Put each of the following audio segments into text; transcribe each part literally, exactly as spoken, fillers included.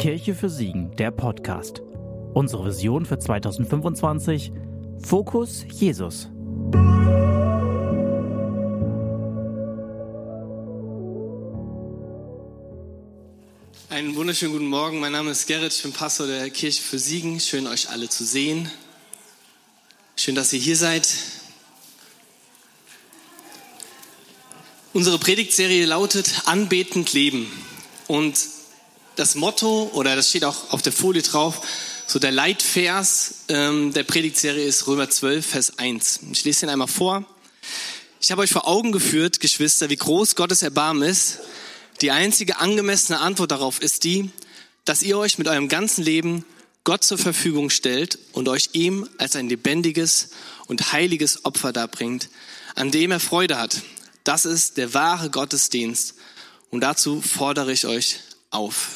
Kirche für Siegen, der Podcast. Unsere Vision für zwanzig fünfundzwanzig: Fokus Jesus. Einen wunderschönen guten Morgen, mein Name ist Gerrit, ich bin Pastor der Kirche für Siegen. Schön, euch alle zu sehen. Schön, dass ihr hier seid. Unsere Predigtserie lautet Anbetend leben. Und das Motto, oder das steht auch auf der Folie drauf, so der Leitvers ähm, der Predigtserie ist Römer zwölf, Vers eins. Ich lese den einmal vor. Ich habe euch vor Augen geführt, Geschwister, wie groß Gottes Erbarmen ist. Die einzige angemessene Antwort darauf ist die, dass ihr euch mit eurem ganzen Leben Gott zur Verfügung stellt und euch ihm als ein lebendiges und heiliges Opfer darbringt, an dem er Freude hat. Das ist der wahre Gottesdienst und dazu fordere ich euch auf.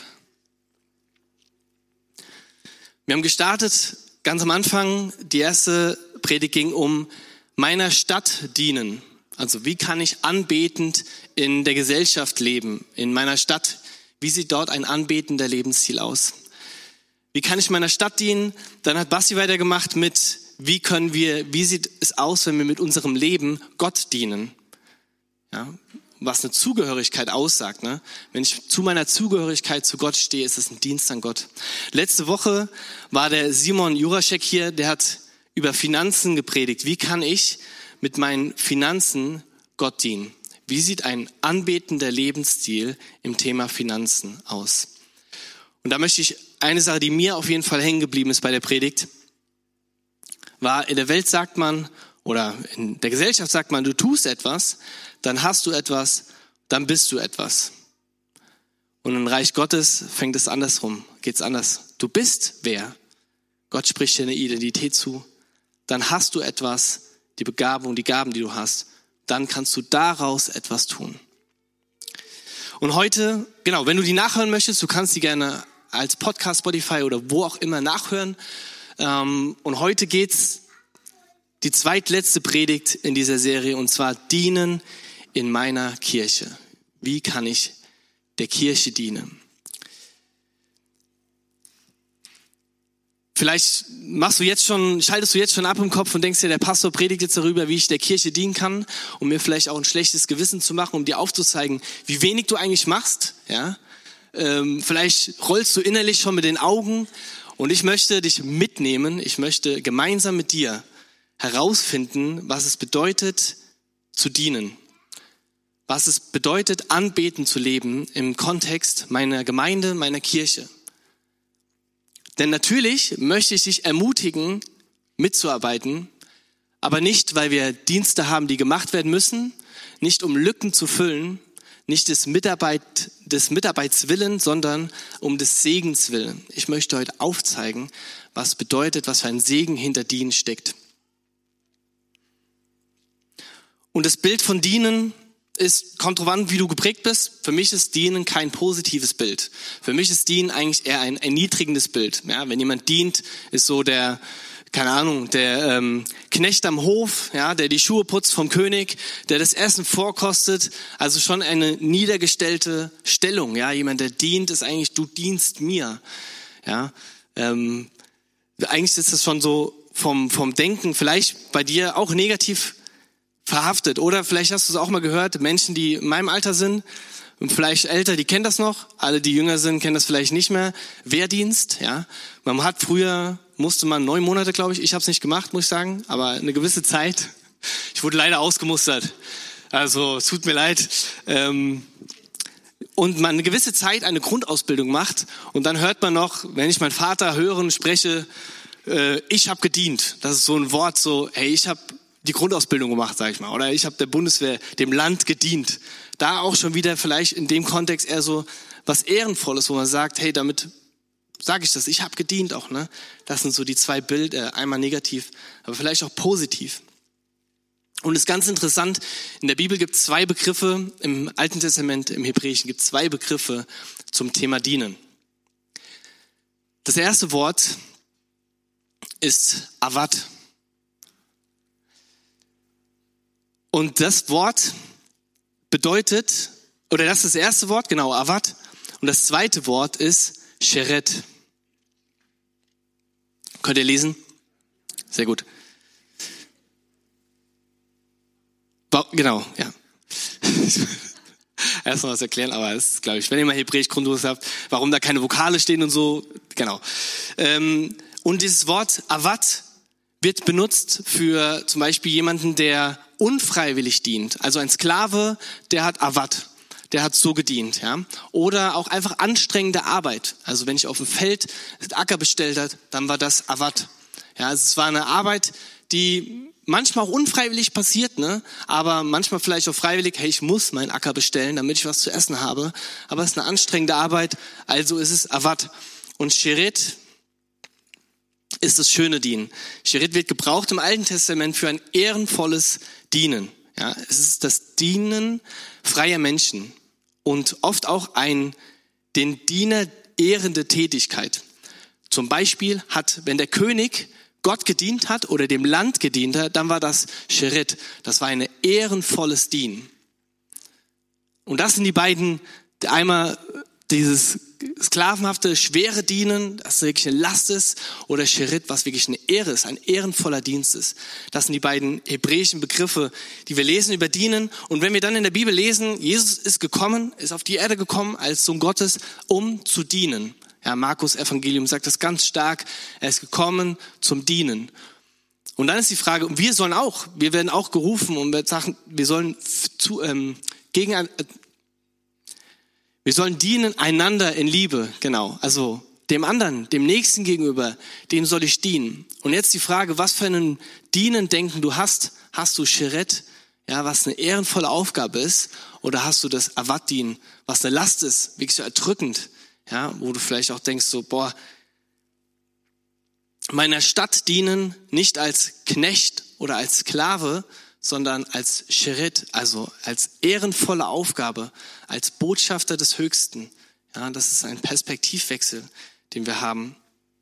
Wir haben gestartet, ganz am Anfang, die erste Predigt ging um meiner Stadt dienen. Also wie kann ich anbetend in der Gesellschaft leben, in meiner Stadt? Wie sieht dort ein anbetender Lebensstil aus? Wie kann ich meiner Stadt dienen? Dann hat Basti weitergemacht mit, wie können wir, wie sieht es aus, wenn wir mit unserem Leben Gott dienen? Ja, was eine Zugehörigkeit aussagt. Ne? Wenn ich zu meiner Zugehörigkeit zu Gott stehe, ist es ein Dienst an Gott. Letzte Woche war der Simon Juraschek hier, der hat über Finanzen gepredigt. Wie kann ich mit meinen Finanzen Gott dienen? Wie sieht ein anbetender Lebensstil im Thema Finanzen aus? Und da möchte ich eine Sache, die mir auf jeden Fall hängen geblieben ist bei der Predigt, war, in der Welt sagt man, oder in der Gesellschaft sagt man, du tust etwas, dann hast du etwas, dann bist du etwas. Und im Reich Gottes fängt es andersrum, geht's anders. Du bist wer? Gott spricht dir eine Identität zu. Dann hast du etwas, die Begabung, die Gaben, die du hast. Dann kannst du daraus etwas tun. Und heute, genau, wenn du die nachhören möchtest, du kannst die gerne als Podcast, Spotify oder wo auch immer nachhören. Und heute geht's die zweitletzte Predigt in dieser Serie, und zwar dienen in meiner Kirche. Wie kann ich der Kirche dienen? Vielleicht machst du jetzt schon, schaltest du jetzt schon ab im Kopf und denkst dir, der Pastor predigt jetzt darüber, wie ich der Kirche dienen kann, um mir vielleicht auch ein schlechtes Gewissen zu machen, um dir aufzuzeigen, wie wenig du eigentlich machst. Ja, ähm, vielleicht rollst du innerlich schon mit den Augen, und ich möchte dich mitnehmen. Ich möchte gemeinsam mit dir herausfinden, was es bedeutet, zu dienen. Was es bedeutet, anbetend zu leben im Kontext meiner Gemeinde, meiner Kirche. Denn natürlich möchte ich dich ermutigen, mitzuarbeiten, aber nicht, weil wir Dienste haben, die gemacht werden müssen, nicht um Lücken zu füllen, nicht des Mitarbeit, des Mitarbeitswillen, sondern um des Segens willen. Ich möchte heute aufzeigen, was bedeutet, was für ein Segen hinter Dienen steckt. Und das Bild von Dienen ist, kommt drauf an, wie du geprägt bist. Für mich ist Dienen kein positives Bild. Für mich ist Dienen eigentlich eher ein erniedrigendes Bild. Ja, wenn jemand dient, ist so der, keine Ahnung, der ähm, Knecht am Hof, ja, der die Schuhe putzt vom König, der das Essen vorkostet. Also schon eine niedergestellte Stellung. Ja, jemand, der dient, ist eigentlich, du dienst mir. Ja, ähm, eigentlich ist das schon so vom vom Denken vielleicht bei dir auch negativ verhaftet. Oder vielleicht hast du es auch mal gehört, Menschen, die in meinem Alter sind und vielleicht älter, die kennen das noch. Alle, die jünger sind, kennen das vielleicht nicht mehr. Wehrdienst, ja. Man hat früher, musste man neun Monate, glaube ich, ich habe es nicht gemacht, muss ich sagen, aber eine gewisse Zeit. Ich wurde leider ausgemustert. Also es tut mir leid. Und man eine gewisse Zeit eine Grundausbildung macht und dann hört man noch, wenn ich meinen Vater höre und spreche, ich habe gedient. Das ist so ein Wort, so, hey, ich habe die Grundausbildung gemacht, sage ich mal, oder ich habe der Bundeswehr, dem Land gedient. Da auch schon wieder vielleicht in dem Kontext eher so was Ehrenvolles, wo man sagt, hey, damit sage ich das, ich habe gedient auch. Ne? Das sind so die zwei Bilder, einmal negativ, aber vielleicht auch positiv. Und es ist ganz interessant, in der Bibel gibt es zwei Begriffe, im Alten Testament, im Hebräischen gibt es zwei Begriffe zum Thema Dienen. Das erste Wort ist Avad. Und das Wort bedeutet, oder das ist das erste Wort, genau, Avad. Und das zweite Wort ist Sheret. Könnt ihr lesen? Sehr gut. Genau, ja. Erst mal was erklären, aber das ist, glaube ich, wenn ihr mal Hebräisch Grundkurs habt, warum da keine Vokale stehen und so, genau. Und dieses Wort Avat wird benutzt für zum Beispiel jemanden, der unfreiwillig dient. Also ein Sklave, der hat Avat, der hat so gedient, ja. Oder auch einfach anstrengende Arbeit. Also wenn ich auf dem Feld Acker bestellt habe, dann war das Avat. Ja, also es war eine Arbeit, die manchmal auch unfreiwillig passiert, ne? Aber manchmal vielleicht auch freiwillig, hey, ich muss meinen Acker bestellen, damit ich was zu essen habe. Aber es ist eine anstrengende Arbeit, also ist es Avat. Und Sheret ist das schöne Dienen. Sheret wird gebraucht im Alten Testament für ein ehrenvolles Dienen. Ja, es ist das Dienen freier Menschen und oft auch ein den Diener ehrende Tätigkeit. Zum Beispiel hat, wenn der König Gott gedient hat oder dem Land gedient hat, dann war das Sheret. Das war ein ehrenvolles Dienen. Und das sind die beiden, einmal dieses sklavenhafte, schwere Dienen, das wirklich eine Last ist, oder Sheret, was wirklich eine Ehre ist, ein ehrenvoller Dienst ist. Das sind die beiden hebräischen Begriffe, die wir lesen über Dienen. Und wenn wir dann in der Bibel lesen, Jesus ist gekommen, ist auf die Erde gekommen als Sohn Gottes, um zu dienen. Ja, Markus Evangelium sagt das ganz stark, er ist gekommen zum Dienen. Und dann ist die Frage, und wir sollen auch, wir werden auch gerufen und wir sagen, wir sollen zu, ähm, gegen, äh, wir sollen dienen einander in Liebe, genau. Also dem anderen, dem Nächsten gegenüber, dem soll ich dienen. Und jetzt die Frage, was für ein Dienen-Denken du hast. Hast du Sheret, ja, was eine ehrenvolle Aufgabe ist, oder hast du das Avat-Dienen, was eine Last ist, wirklich so erdrückend? Ja, wo du vielleicht auch denkst so, boah, meiner Stadt dienen nicht als Knecht oder als Sklave, sondern als Sheret, also als ehrenvolle Aufgabe, als Botschafter des Höchsten. Ja, das ist ein Perspektivwechsel, den wir haben.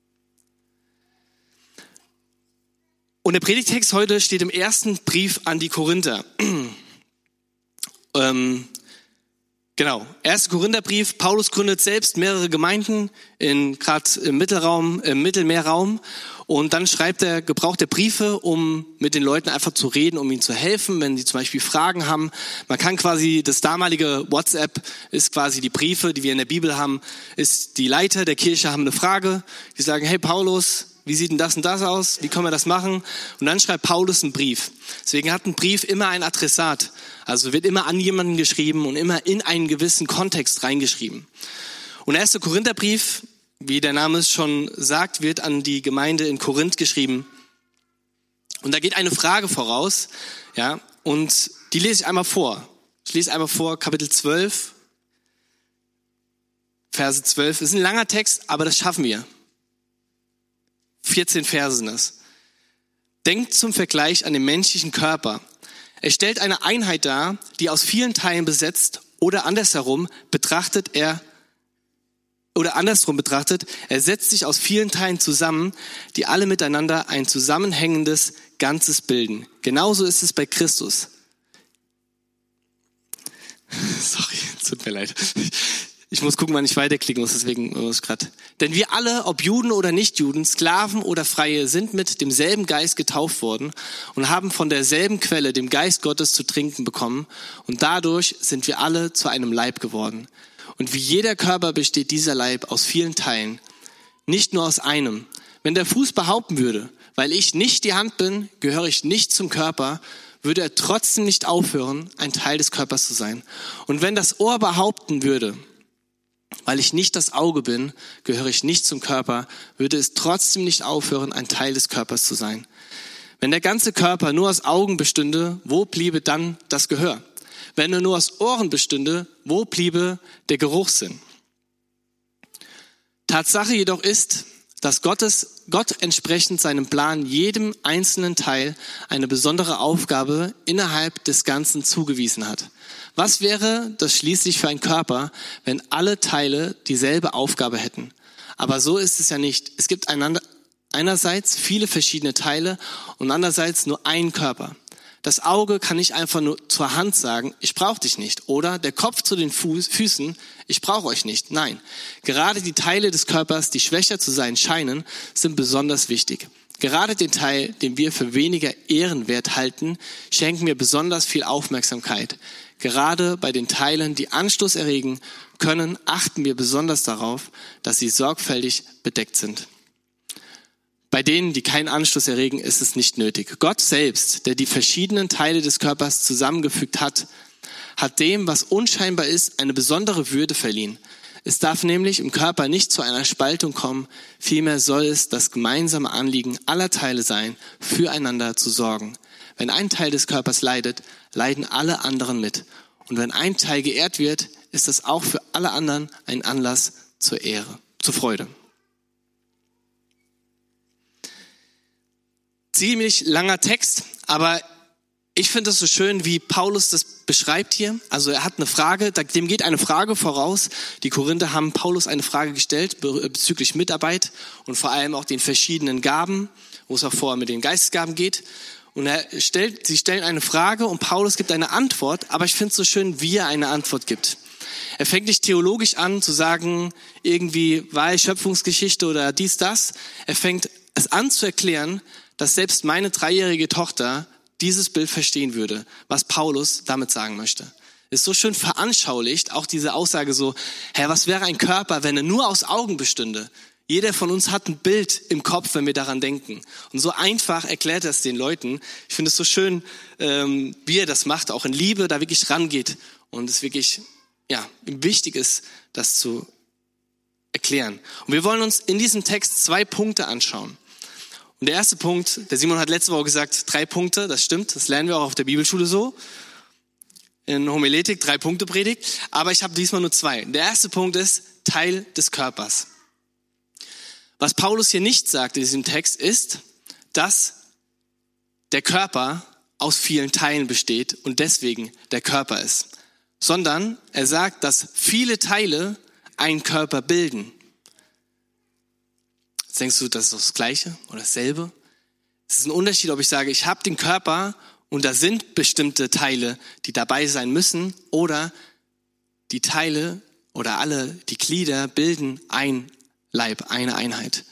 Und der Predigtext heute steht im ersten Brief an die Korinther. ähm, Genau, erster Korintherbrief. Paulus gründet selbst mehrere Gemeinden in gerade im Mittelraum, im Mittelmeerraum, und dann schreibt er, gebraucht er Briefe, um mit den Leuten einfach zu reden, um ihnen zu helfen, wenn sie zum Beispiel Fragen haben. Man kann quasi, das damalige WhatsApp ist quasi die Briefe, die wir in der Bibel haben, ist die Leiter der Kirche haben eine Frage, die sagen, hey Paulus, wie sieht denn das und das aus? Wie können wir das machen? Und dann schreibt Paulus einen Brief. Deswegen hat ein Brief immer ein Adressat. Also wird immer an jemanden geschrieben und immer in einen gewissen Kontext reingeschrieben. Und der erste Korintherbrief, wie der Name es schon sagt, wird an die Gemeinde in Korinth geschrieben. Und da geht eine Frage voraus, ja, und die lese ich einmal vor. Ich lese einmal vor, Kapitel zwölf, Verse zwölf. Das ist ein langer Text, aber das schaffen wir. vierzehn Verse sind das. Denkt zum Vergleich an den menschlichen Körper. Er stellt eine Einheit dar, die aus vielen Teilen besetzt, oder andersherum betrachtet er, oder andersrum betrachtet, er setzt sich aus vielen Teilen zusammen, die alle miteinander ein zusammenhängendes Ganzes bilden. Genauso ist es bei Christus. Sorry, tut mir leid. Ich muss gucken, wann ich weiterklicken muss, deswegen muss ich gerade. Denn wir alle, ob Juden oder Nichtjuden, Sklaven oder Freie, sind mit demselben Geist getauft worden und haben von derselben Quelle, dem Geist Gottes, zu trinken bekommen. Und dadurch sind wir alle zu einem Leib geworden. Und wie jeder Körper besteht dieser Leib aus vielen Teilen, nicht nur aus einem. Wenn der Fuß behaupten würde, weil ich nicht die Hand bin, gehöre ich nicht zum Körper, würde er trotzdem nicht aufhören, ein Teil des Körpers zu sein. Und wenn das Ohr behaupten würde, weil ich nicht das Auge bin, gehöre ich nicht zum Körper, würde es trotzdem nicht aufhören, ein Teil des Körpers zu sein. Wenn der ganze Körper nur aus Augen bestünde, wo bliebe dann das Gehör? Wenn er nur aus Ohren bestünde, wo bliebe der Geruchssinn? Tatsache jedoch ist, dass Gottes, Gott entsprechend seinem Plan jedem einzelnen Teil eine besondere Aufgabe innerhalb des Ganzen zugewiesen hat. Was wäre das schließlich für ein Körper, wenn alle Teile dieselbe Aufgabe hätten? Aber so ist es ja nicht. Es gibt einander, einerseits viele verschiedene Teile und andererseits nur einen Körper. Das Auge kann nicht einfach nur zur Hand sagen, ich brauche dich nicht. Oder der Kopf zu den Fuß, Füßen, ich brauche euch nicht. Nein, gerade die Teile des Körpers, die schwächer zu sein scheinen, sind besonders wichtig. Gerade den Teil, den wir für weniger ehrenwert halten, schenken wir besonders viel Aufmerksamkeit. Gerade bei den Teilen, die Anstoß erregen können, achten wir besonders darauf, dass sie sorgfältig bedeckt sind. Bei denen, die keinen Anstoß erregen, ist es nicht nötig. Gott selbst, der die verschiedenen Teile des Körpers zusammengefügt hat, hat dem, was unscheinbar ist, eine besondere Würde verliehen. Es darf nämlich im Körper nicht zu einer Spaltung kommen, vielmehr soll es das gemeinsame Anliegen aller Teile sein, füreinander zu sorgen. Wenn ein Teil des Körpers leidet, leiden alle anderen mit. Und wenn ein Teil geehrt wird, ist das auch für alle anderen ein Anlass zur Ehre, zur Freude. Ziemlich langer Text, aber ich finde es so schön, wie Paulus das beschreibt hier. Also er hat eine Frage, dem geht eine Frage voraus. Die Korinther haben Paulus eine Frage gestellt bezüglich Mitarbeit und vor allem auch den verschiedenen Gaben, wo es auch vorher mit den Geistesgaben geht. Und er stellt, sie stellen eine Frage und Paulus gibt eine Antwort, aber ich finde es so schön, wie er eine Antwort gibt. Er fängt nicht theologisch an zu sagen, irgendwie weil Schöpfungsgeschichte oder dies, das. Er fängt es an zu erklären, dass selbst meine dreijährige Tochter dieses Bild verstehen würde, was Paulus damit sagen möchte. Ist so schön veranschaulicht, auch diese Aussage so, hä, was wäre ein Körper, wenn er nur aus Augen bestünde? Jeder von uns hat ein Bild im Kopf, wenn wir daran denken. Und so einfach erklärt er es den Leuten. Ich finde es so schön, ähm, wie er das macht, auch in Liebe, da wirklich rangeht und es wirklich ja, wichtig ist, das zu erklären. Und wir wollen uns in diesem Text zwei Punkte anschauen. Und der erste Punkt, der Simon hat letzte Woche gesagt, drei Punkte, das stimmt, das lernen wir auch auf der Bibelschule so. In Homiletik, drei Punkte Predigt, aber ich habe diesmal nur zwei. Der erste Punkt ist Teil des Körpers. Was Paulus hier nicht sagt in diesem Text ist, dass der Körper aus vielen Teilen besteht und deswegen der Körper ist. Sondern er sagt, dass viele Teile einen Körper bilden. Jetzt denkst du, das ist das Gleiche oder dasselbe? Es ist ein Unterschied, ob ich sage, ich habe den Körper und da sind bestimmte Teile, die dabei sein müssen, oder die Teile oder alle, die Glieder bilden ein Leib, eine Einheit.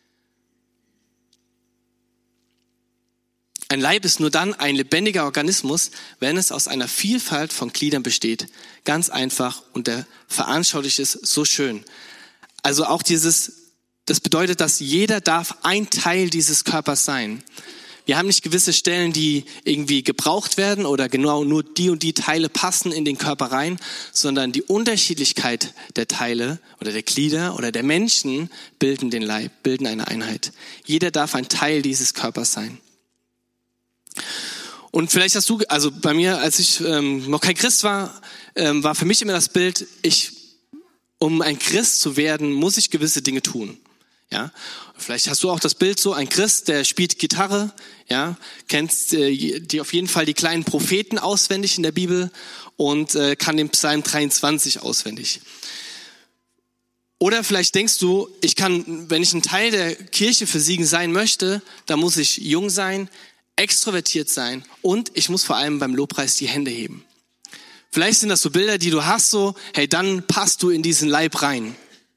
Ein Leib ist nur dann ein lebendiger Organismus, wenn es aus einer Vielfalt von Gliedern besteht. Ganz einfach und der veranschaulicht es so schön. Also auch dieses, das bedeutet, dass jeder darf ein Teil dieses Körpers sein. Wir haben nicht gewisse Stellen, die irgendwie gebraucht werden oder genau nur die und die Teile passen in den Körper rein, sondern die Unterschiedlichkeit der Teile oder der Glieder oder der Menschen bilden den Leib, bilden eine Einheit. Jeder darf ein Teil dieses Körpers sein. Und vielleicht hast du, also bei mir, als ich ähm, noch kein Christ war, ähm, war für mich immer das Bild, ich, um ein Christ zu werden, muss ich gewisse Dinge tun. Ja, vielleicht hast du auch das Bild so, ein Christ, der spielt Gitarre, ja, kennst äh, die auf jeden Fall die kleinen Propheten auswendig in der Bibel und äh, kann den Psalm dreiundzwanzig auswendig. Oder vielleicht denkst du, ich kann, wenn ich ein Teil der Kirche für Siegen sein möchte, dann muss ich jung sein, extrovertiert sein und ich muss vor allem beim Lobpreis die Hände heben. Vielleicht sind das so Bilder, die du hast, so, hey, dann passt du in diesen Leib rein.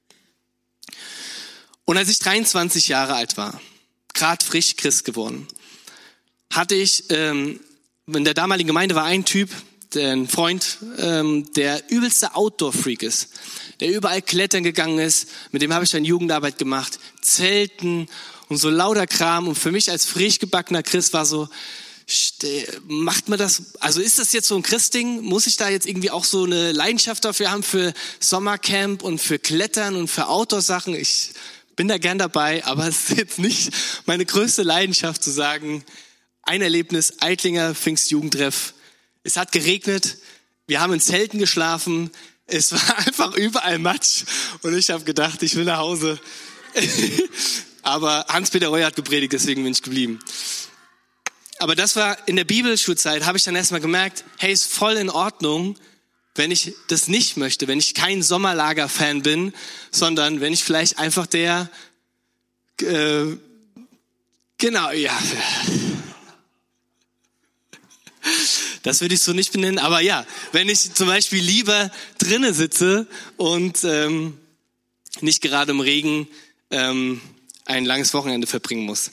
Und als ich dreiundzwanzig Jahre alt war, gerade frisch Christ geworden, hatte ich, ähm, in der damaligen Gemeinde war ein Typ, der, ein Freund, ähm, der übelste Outdoor-Freak ist, der überall klettern gegangen ist, mit dem habe ich dann Jugendarbeit gemacht, Zelten und so lauter Kram. Und für mich als frisch gebackener Christ war so, macht man das, also ist das jetzt so ein Christding? Muss ich da jetzt irgendwie auch so eine Leidenschaft dafür haben für Sommercamp und für Klettern und für Outdoor-Sachen? Ich bin da gern dabei, aber es ist jetzt nicht meine größte Leidenschaft zu sagen, ein Erlebnis, Eitlinger Pfingstjugendtreff. Es hat geregnet, wir haben in Zelten geschlafen, es war einfach überall Matsch und ich habe gedacht, ich will nach Hause. Aber Hans-Peter Reuer hat gepredigt, deswegen bin ich geblieben. Aber das war in der Bibelschulzeit, habe ich dann erstmal gemerkt, hey, ist voll in Ordnung, wenn ich das nicht möchte, wenn ich kein Sommerlager-Fan bin, sondern wenn ich vielleicht einfach der, äh, genau, ja. Das würde ich so nicht benennen. Aber ja, wenn ich zum Beispiel lieber drinnen sitze und ähm, nicht gerade im Regen ähm, ein langes Wochenende verbringen muss.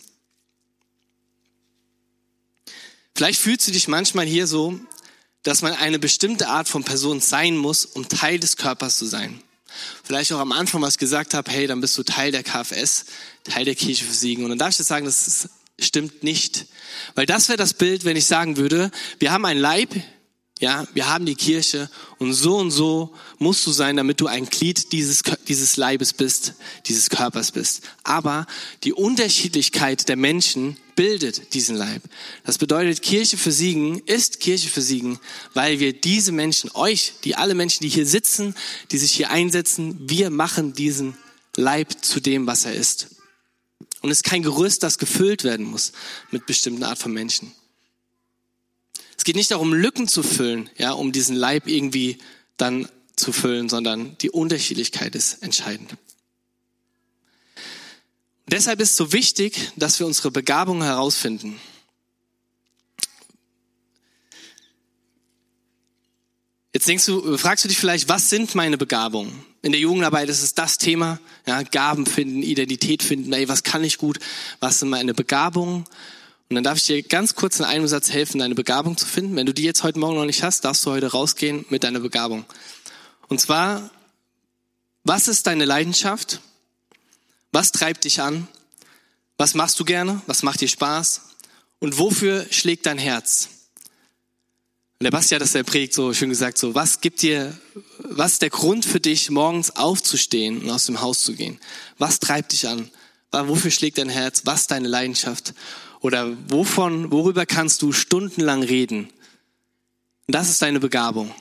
Vielleicht fühlst du dich manchmal hier so, dass man eine bestimmte Art von Person sein muss, um Teil des Körpers zu sein. Vielleicht auch am Anfang, was ich gesagt habe, hey, dann bist du Teil der K F S, Teil der Kirche für Siegen. Und dann darf ich dir sagen, das ist, stimmt nicht. Weil das wäre das Bild, wenn ich sagen würde, wir haben einen Leib, ja, wir haben die Kirche und so und so musst du sein, damit du ein Glied dieses, dieses Leibes bist, dieses Körpers bist. Aber die Unterschiedlichkeit der Menschen bildet diesen Leib. Das bedeutet, Kirche für Siegen ist Kirche für Siegen, weil wir diese Menschen, euch, die alle Menschen, die hier sitzen, die sich hier einsetzen, wir machen diesen Leib zu dem, was er ist. Und es ist kein Gerüst, das gefüllt werden muss mit bestimmten Art von Menschen. Es geht nicht darum, Lücken zu füllen, ja, um diesen Leib irgendwie dann zu füllen, sondern die Unterschiedlichkeit ist entscheidend. Und deshalb ist es so wichtig, dass wir unsere Begabungen herausfinden. Jetzt denkst du, fragst du dich vielleicht, was sind meine Begabungen? In der Jugendarbeit ist es das Thema, ja, Gaben finden, Identität finden, ey, was kann ich gut, was sind meine Begabungen? Und dann darf ich dir ganz kurz in einem Satz helfen, deine Begabung zu finden. Wenn du die jetzt heute Morgen noch nicht hast, darfst du heute rausgehen mit deiner Begabung. Und zwar, was ist deine Leidenschaft? Was treibt dich an? Was machst du gerne? Was macht dir Spaß? Und wofür schlägt dein Herz? Und der Basti hat das in der Predigt so schön gesagt, so, was gibt dir, was ist der Grund für dich, morgens aufzustehen und aus dem Haus zu gehen? Was treibt dich an? Wofür schlägt dein Herz? Was ist deine Leidenschaft? Oder wovon, worüber kannst du stundenlang reden? Und das ist deine Begabung.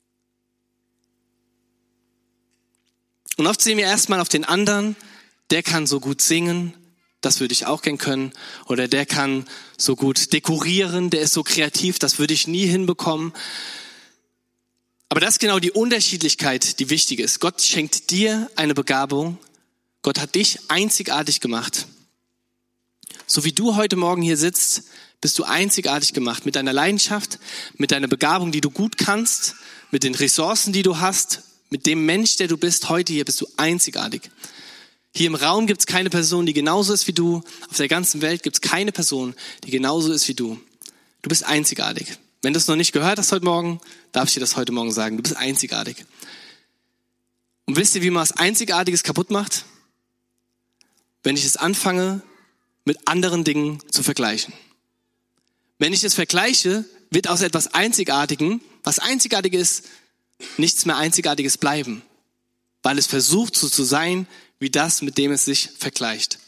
Und oft sehen wir erstmal auf den anderen, der kann so gut singen, das würde ich auch gern können. Oder der kann so gut dekorieren, der ist so kreativ, das würde ich nie hinbekommen. Aber das ist genau die Unterschiedlichkeit, die wichtig ist. Gott schenkt dir eine Begabung. Gott hat dich einzigartig gemacht. So wie du heute Morgen hier sitzt, bist du einzigartig gemacht. Mit deiner Leidenschaft, mit deiner Begabung, die du gut kannst, mit den Ressourcen, die du hast, mit dem Mensch, der du bist, heute hier bist du einzigartig. Hier im Raum gibt es keine Person, die genauso ist wie du. Auf der ganzen Welt gibt es keine Person, die genauso ist wie du. Du bist einzigartig. Wenn du es noch nicht gehört hast heute Morgen, darf ich dir das heute Morgen sagen. Du bist einzigartig. Und wisst ihr, wie man was Einzigartiges kaputt macht? Wenn ich es anfange, mit anderen Dingen zu vergleichen. Wenn ich es vergleiche, wird aus etwas Einzigartigem, was einzigartig ist, nichts mehr Einzigartiges bleiben, weil es versucht so zu sein, wie das, mit dem es sich vergleicht.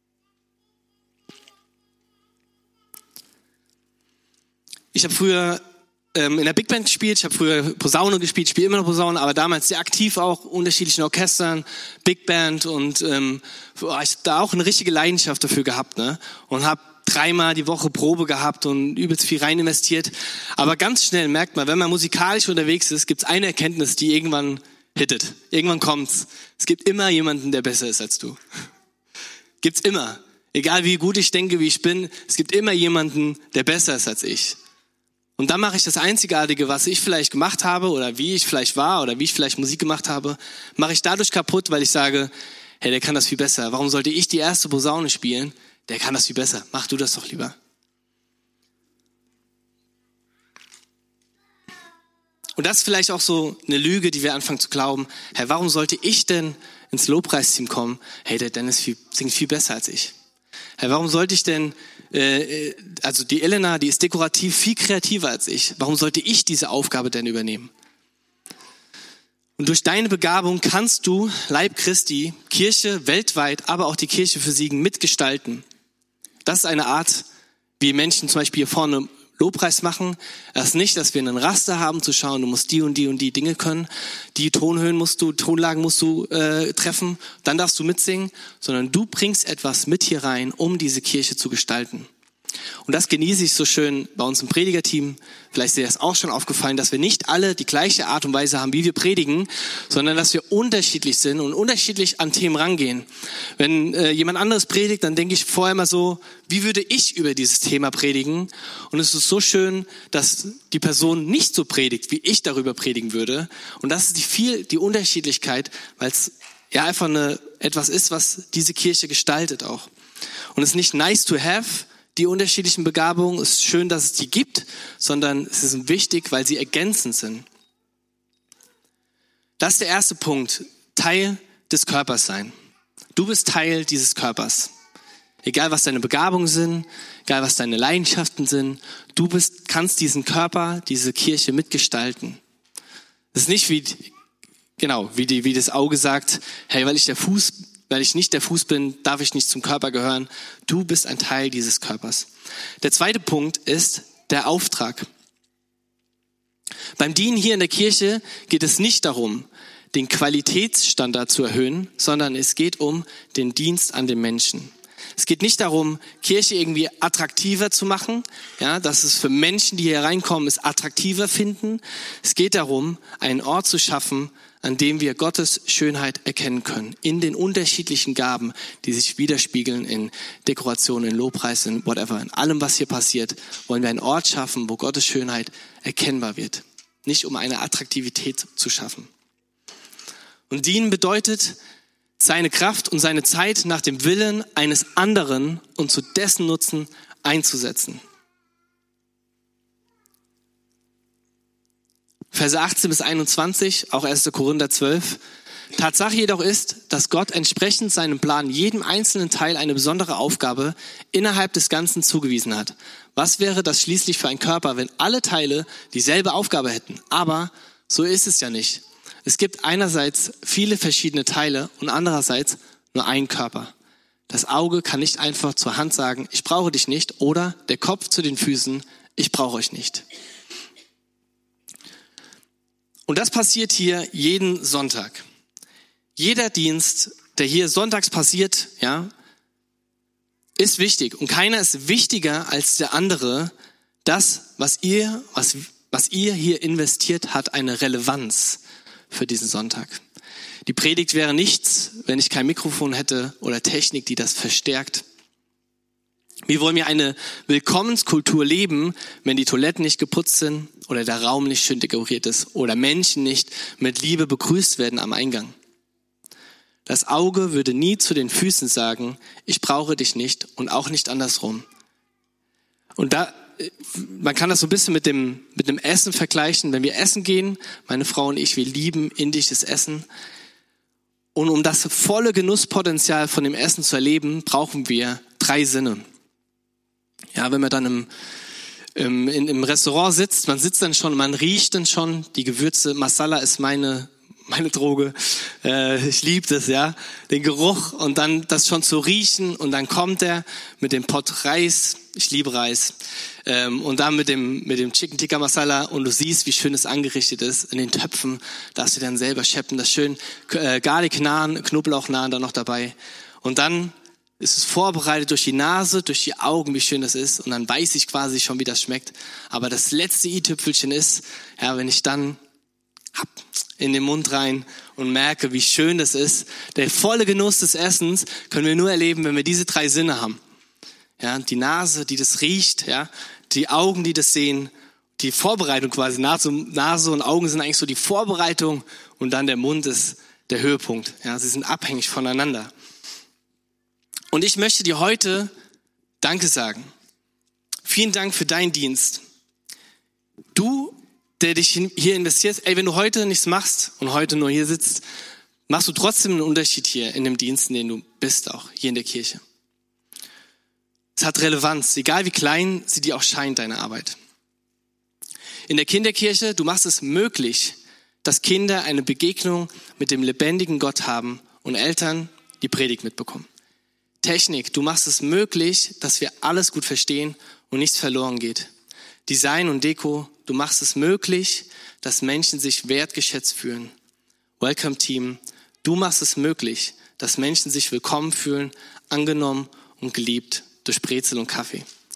Ich habe früher ähm, in der Big Band gespielt, ich habe früher Posaune gespielt, spiele immer noch Posaune, aber damals sehr aktiv auch, unterschiedlichen Orchestern, Big Band und ähm, ich habe da auch eine richtige Leidenschaft dafür gehabt, ne? Und habe dreimal die Woche Probe gehabt und übelst viel rein investiert. Aber ganz schnell merkt man, wenn man musikalisch unterwegs ist, gibt es eine Erkenntnis, die irgendwann hittet. Irgendwann kommt's. Es gibt immer jemanden, der besser ist als du. Gibt's immer. Egal wie gut ich denke, wie ich bin, es gibt immer jemanden, der besser ist als ich. Und dann mache ich das Einzigartige, was ich vielleicht gemacht habe oder wie ich vielleicht war oder wie ich vielleicht Musik gemacht habe, mache ich dadurch kaputt, weil ich sage, hey, der kann das viel besser. Warum sollte ich die erste Posaune spielen? Der kann das viel besser. Mach du das doch lieber. Und das ist vielleicht auch so eine Lüge, die wir anfangen zu glauben. Hey, warum sollte ich denn ins Lobpreisteam kommen? Hey, der Dennis viel, singt viel besser als ich. Hey, warum sollte ich denn, äh, also die Elena, die ist dekorativ viel kreativer als ich. Warum sollte ich diese Aufgabe denn übernehmen? Und durch deine Begabung kannst du Leib Christi, Kirche weltweit, aber auch die Kirche für Siegen mitgestalten. Das ist eine Art, wie Menschen zum Beispiel hier vorne Lobpreis machen. Das ist nicht, dass wir einen Raster haben zu schauen, du musst die und die und die Dinge können, die Tonhöhen musst du, Tonlagen musst du äh, treffen, dann darfst du mitsingen, sondern du bringst etwas mit hier rein, um diese Kirche zu gestalten. Und das genieße ich so schön bei uns im Predigerteam. Vielleicht ist dir das auch schon aufgefallen, dass wir nicht alle die gleiche Art und Weise haben, wie wir predigen, sondern dass wir unterschiedlich sind und unterschiedlich an Themen rangehen. Wenn äh, jemand anderes predigt, dann denke ich vorher mal so, wie würde ich über dieses Thema predigen? Und es ist so schön, dass die Person nicht so predigt, wie ich darüber predigen würde. Und das ist die viel, die Unterschiedlichkeit, weil es ja einfach eine, etwas ist, was diese Kirche gestaltet auch. Und es ist nicht nice to have, die unterschiedlichen Begabungen, es ist schön, dass es die gibt, sondern es ist wichtig, weil sie ergänzend sind. Das ist der erste Punkt, Teil des Körpers sein. Du bist Teil dieses Körpers. Egal, was deine Begabungen sind, egal, was deine Leidenschaften sind, du bist, kannst diesen Körper, diese Kirche mitgestalten. Es ist nicht wie, genau, wie, die, wie das Auge sagt, hey, weil ich der Fuß Weil ich nicht der Fuß bin, darf ich nicht zum Körper gehören. Du bist ein Teil dieses Körpers. Der zweite Punkt ist der Auftrag. Beim Dienen hier in der Kirche geht es nicht darum, den Qualitätsstandard zu erhöhen, sondern es geht um den Dienst an den Menschen. Es geht nicht darum, Kirche irgendwie attraktiver zu machen, ja, dass es für Menschen, die hier reinkommen, es attraktiver finden. Es geht darum, einen Ort zu schaffen, an dem wir Gottes Schönheit erkennen können, in den unterschiedlichen Gaben, die sich widerspiegeln in Dekoration, in Lobpreis, in whatever. In allem, was hier passiert, wollen wir einen Ort schaffen, wo Gottes Schönheit erkennbar wird. Nicht um eine Attraktivität zu schaffen. Und dienen bedeutet, seine Kraft und seine Zeit nach dem Willen eines anderen und zu dessen Nutzen einzusetzen. Verse achtzehn bis einundzwanzig, auch erster Korinther zwölf. Tatsache jedoch ist, dass Gott entsprechend seinem Plan jedem einzelnen Teil eine besondere Aufgabe innerhalb des Ganzen zugewiesen hat. Was wäre das schließlich für ein Körper, wenn alle Teile dieselbe Aufgabe hätten? Aber so ist es ja nicht. Es gibt einerseits viele verschiedene Teile und andererseits nur einen Körper. Das Auge kann nicht einfach zur Hand sagen, ich brauche dich nicht, oder der Kopf zu den Füßen, ich brauche euch nicht. Und das passiert hier jeden Sonntag. Jeder Dienst, der hier sonntags passiert, ja, ist wichtig. Und keiner ist wichtiger als der andere. Das, was ihr, was, was ihr hier investiert, hat eine Relevanz für diesen Sonntag. Die Predigt wäre nichts, wenn ich kein Mikrofon hätte oder Technik, die das verstärkt. Wir wollen ja eine Willkommenskultur leben, wenn die Toiletten nicht geputzt sind oder der Raum nicht schön dekoriert ist oder Menschen nicht mit Liebe begrüßt werden am Eingang. Das Auge würde nie zu den Füßen sagen, ich brauche dich nicht, und auch nicht andersrum. Und da, man kann das so ein bisschen mit dem, mit dem Essen vergleichen. Wenn wir essen gehen, meine Frau und ich, wir lieben indisches Essen. Und um das volle Genusspotenzial von dem Essen zu erleben, brauchen wir drei Sinne. Ja, wenn man dann im, im, in, im Restaurant sitzt, man sitzt dann schon, man riecht dann schon die Gewürze. Masala ist meine, meine Droge. Äh, ich liebe das, ja. Den Geruch und dann das schon zu riechen, und dann kommt er mit dem Pot Reis. Ich liebe Reis. Ähm, und dann mit dem, mit dem Chicken Tikka Masala, und du siehst, wie schön es angerichtet ist in den Töpfen. Darfst du dann selber scheppen, das schön äh, Garlic Naan, Knoblauch Naan da noch dabei. Und dann ist es vorbereitet durch die Nase, durch die Augen, wie schön das ist. Und dann weiß ich quasi schon, wie das schmeckt. Aber das letzte i-Tüpfelchen ist, ja, wenn ich dann hab, in den Mund rein und merke, wie schön das ist. Der volle Genuss des Essens können wir nur erleben, wenn wir diese drei Sinne haben. Ja, die Nase, die das riecht, ja, die Augen, die das sehen, die Vorbereitung quasi. Nase, Nase und Augen sind eigentlich so die Vorbereitung, und dann der Mund ist der Höhepunkt. Ja, sie sind abhängig voneinander. Und ich möchte dir heute Danke sagen. Vielen Dank für deinen Dienst. Du, der dich hier investierst, ey, wenn du heute nichts machst und heute nur hier sitzt, machst du trotzdem einen Unterschied hier in dem Dienst, in dem du bist, auch hier in der Kirche. Es hat Relevanz, egal wie klein sie dir auch scheint, deine Arbeit. In der Kinderkirche, du machst es möglich, dass Kinder eine Begegnung mit dem lebendigen Gott haben und Eltern die Predigt mitbekommen. Technik, du machst es möglich, dass wir alles gut verstehen und nichts verloren geht. Design und Deko, du machst es möglich, dass Menschen sich wertgeschätzt fühlen. Welcome Team, du machst es möglich, dass Menschen sich willkommen fühlen, angenommen und geliebt durch Brezel und Kaffee.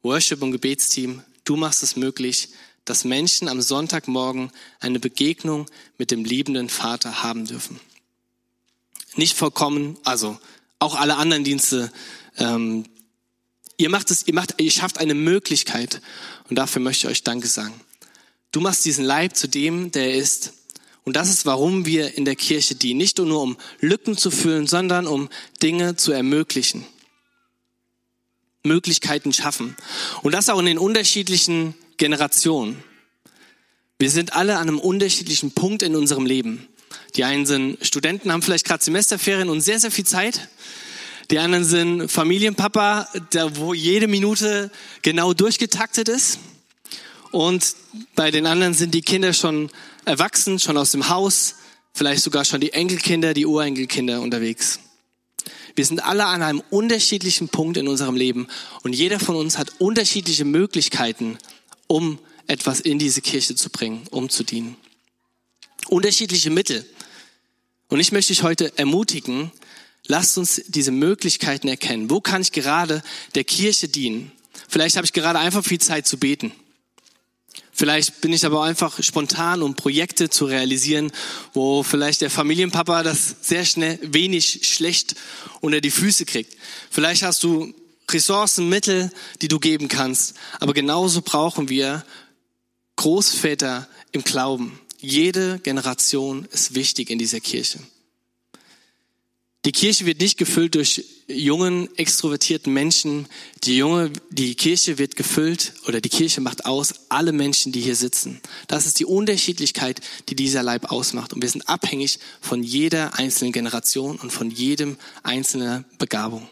Worship- und Gebetsteam, du machst es möglich, dass Menschen am Sonntagmorgen eine Begegnung mit dem liebenden Vater haben dürfen. Nicht vollkommen, also auch alle anderen Dienste. Ähm, ihr macht es, ihr macht, ihr schafft eine Möglichkeit und dafür möchte ich euch Danke sagen. Du machst diesen Leib zu dem, der er ist. Und das ist, warum wir in der Kirche dienen. Nicht nur um Lücken zu füllen, sondern um Dinge zu ermöglichen. Möglichkeiten schaffen. Und das auch in den unterschiedlichen Generationen. Wir sind alle an einem unterschiedlichen Punkt in unserem Leben. Die einen sind Studenten, haben vielleicht gerade Semesterferien und sehr, sehr viel Zeit. Die anderen sind Familienpapa, der, wo jede Minute genau durchgetaktet ist. Und bei den anderen sind die Kinder schon erwachsen, schon aus dem Haus, vielleicht sogar schon die Enkelkinder, die Urenkelkinder unterwegs. Wir sind alle an einem unterschiedlichen Punkt in unserem Leben und jeder von uns hat unterschiedliche Möglichkeiten, um etwas in diese Kirche zu bringen, um zu dienen. Unterschiedliche Mittel. Und ich möchte dich heute ermutigen, lasst uns diese Möglichkeiten erkennen. Wo kann ich gerade der Kirche dienen? Vielleicht habe ich gerade einfach viel Zeit zu beten. Vielleicht bin ich aber auch einfach spontan, um Projekte zu realisieren, wo vielleicht der Familienpapa das sehr schnell wenig schlecht unter die Füße kriegt. Vielleicht hast du Ressourcen, Mittel, die du geben kannst. Aber genauso brauchen wir Großväter im Glauben. Jede Generation ist wichtig in dieser Kirche. Die Kirche wird nicht gefüllt durch jungen, extrovertierten Menschen. Die junge, die Kirche wird gefüllt oder die Kirche macht aus alle Menschen, die hier sitzen. Das ist die Unterschiedlichkeit, die dieser Leib ausmacht. Und wir sind abhängig von jeder einzelnen Generation und von jedem einzelnen Begabung.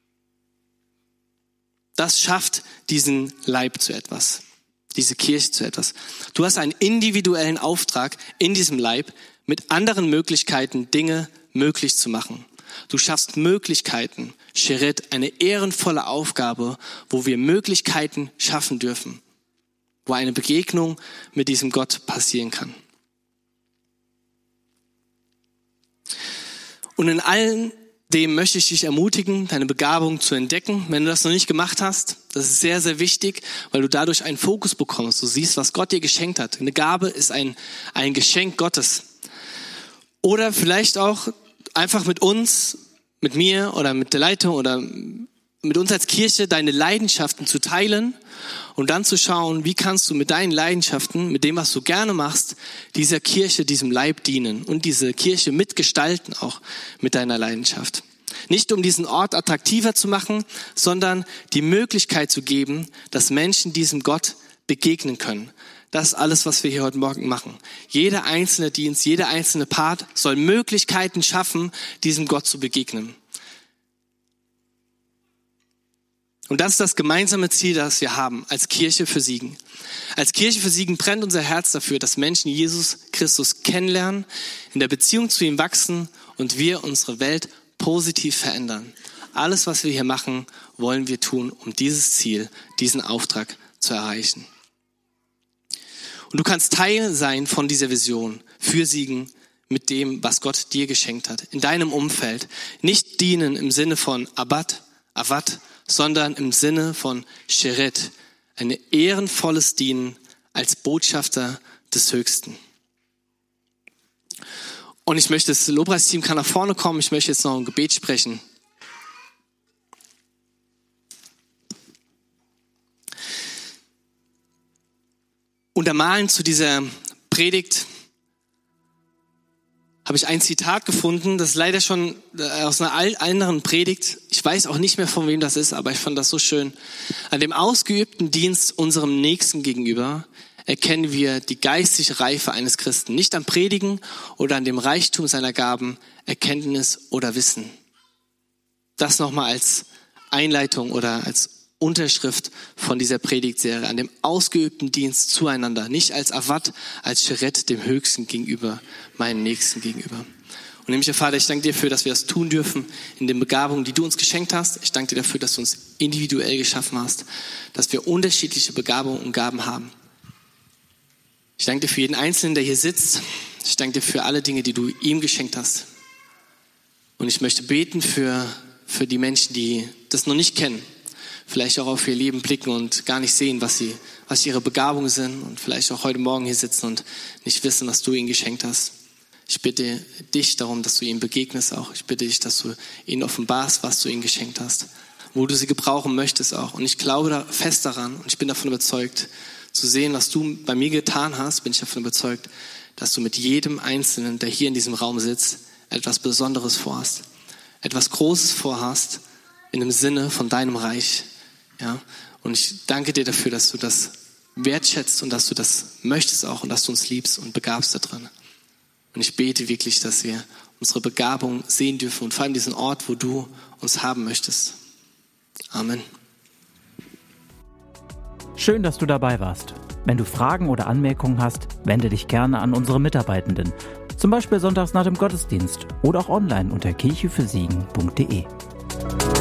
Das schafft diesen Leib zu etwas, diese Kirche zu etwas. Du hast einen individuellen Auftrag in diesem Leib, mit anderen Möglichkeiten Dinge möglich zu machen. Du schaffst Möglichkeiten, Sheret, eine ehrenvolle Aufgabe, wo wir Möglichkeiten schaffen dürfen, wo eine Begegnung mit diesem Gott passieren kann. Und in allen dem möchte ich dich ermutigen, deine Begabung zu entdecken. Wenn du das noch nicht gemacht hast, das ist sehr, sehr wichtig, weil du dadurch einen Fokus bekommst. Du siehst, was Gott dir geschenkt hat. Eine Gabe ist ein, ein Geschenk Gottes. Oder vielleicht auch einfach mit uns, mit mir oder mit der Leitung oder mit uns als Kirche deine Leidenschaften zu teilen und dann zu schauen, wie kannst du mit deinen Leidenschaften, mit dem, was du gerne machst, dieser Kirche, diesem Leib dienen und diese Kirche mitgestalten auch mit deiner Leidenschaft. Nicht um diesen Ort attraktiver zu machen, sondern die Möglichkeit zu geben, dass Menschen diesem Gott begegnen können. Das ist alles, was wir hier heute Morgen machen. Jeder einzelne Dienst, jeder einzelne Part soll Möglichkeiten schaffen, diesem Gott zu begegnen. Und das ist das gemeinsame Ziel, das wir haben als Kirche für Siegen. Als Kirche für Siegen brennt unser Herz dafür, dass Menschen Jesus Christus kennenlernen, in der Beziehung zu ihm wachsen und wir unsere Welt positiv verändern. Alles, was wir hier machen, wollen wir tun, um dieses Ziel, diesen Auftrag zu erreichen. Und du kannst Teil sein von dieser Vision für Siegen mit dem, was Gott dir geschenkt hat, in deinem Umfeld. Nicht dienen im Sinne von Abad, Avad, sondern im Sinne von Sheret, ein ehrenvolles Dienen als Botschafter des Höchsten. Und ich möchte, das Lobpreisteam kann nach vorne kommen, ich möchte jetzt noch ein Gebet sprechen. Untermalen zu dieser Predigt habe ich ein Zitat gefunden, das ist leider schon aus einer anderen Predigt. Ich weiß auch nicht mehr, von wem das ist, aber ich fand das so schön. An dem ausgeübten Dienst unserem Nächsten gegenüber erkennen wir die geistige Reife eines Christen. Nicht am Predigen oder an dem Reichtum seiner Gaben, Erkenntnis oder Wissen. Das nochmal als Einleitung oder als Unterschrift von dieser Predigtserie, an dem ausgeübten Dienst zueinander, nicht als Avad, als Sheret dem Höchsten gegenüber, meinen Nächsten gegenüber. Und nämlich, Vater, ich danke dir dafür, dass wir das tun dürfen in den Begabungen, die du uns geschenkt hast. Ich danke dir dafür, dass du uns individuell geschaffen hast, dass wir unterschiedliche Begabungen und Gaben haben. Ich danke dir für jeden Einzelnen, der hier sitzt. Ich danke dir für alle Dinge, die du ihm geschenkt hast. Und ich möchte beten für, für die Menschen, die das noch nicht kennen. vielleicht auch auf ihr Leben blicken und gar nicht sehen, was sie, was ihre Begabungen sind und vielleicht auch heute Morgen hier sitzen und nicht wissen, was du ihnen geschenkt hast. Ich bitte dich darum, dass du ihnen begegnest auch. Ich bitte dich, dass du ihnen offenbarst, was du ihnen geschenkt hast, wo du sie gebrauchen möchtest auch. Und ich glaube da fest daran und ich bin davon überzeugt, zu sehen, was du bei mir getan hast, bin ich davon überzeugt, dass du mit jedem Einzelnen, der hier in diesem Raum sitzt, etwas Besonderes vorhast, etwas Großes vorhast, in dem Sinne von deinem Reich. Ja? Und ich danke dir dafür, dass du das wertschätzt und dass du das möchtest auch und dass du uns liebst und begabst da drin. Und ich bete wirklich, dass wir unsere Begabung sehen dürfen und vor allem diesen Ort, wo du uns haben möchtest. Amen. Schön, dass du dabei warst. Wenn du Fragen oder Anmerkungen hast, wende dich gerne an unsere Mitarbeitenden. Zum Beispiel sonntags nach dem Gottesdienst oder auch online unter kirche für siegen punkt de.